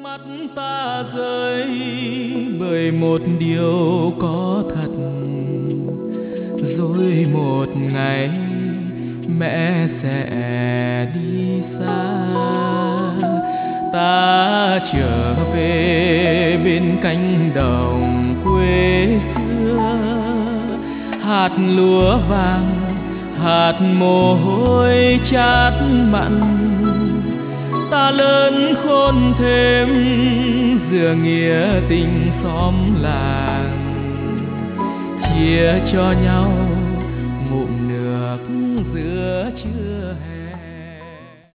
mắt ta rơi bởi một điều có thật, rồi một ngày mẹ sẽ đi xa. Ta trở về bên cánh đồng quê xưa, hạt lúa vàng, hạt mồ hôi chát mặn. Ta lớn khôn thêm giữa nghĩa tình xóm làng, chia cho nhau ngụm nước giữa trưa.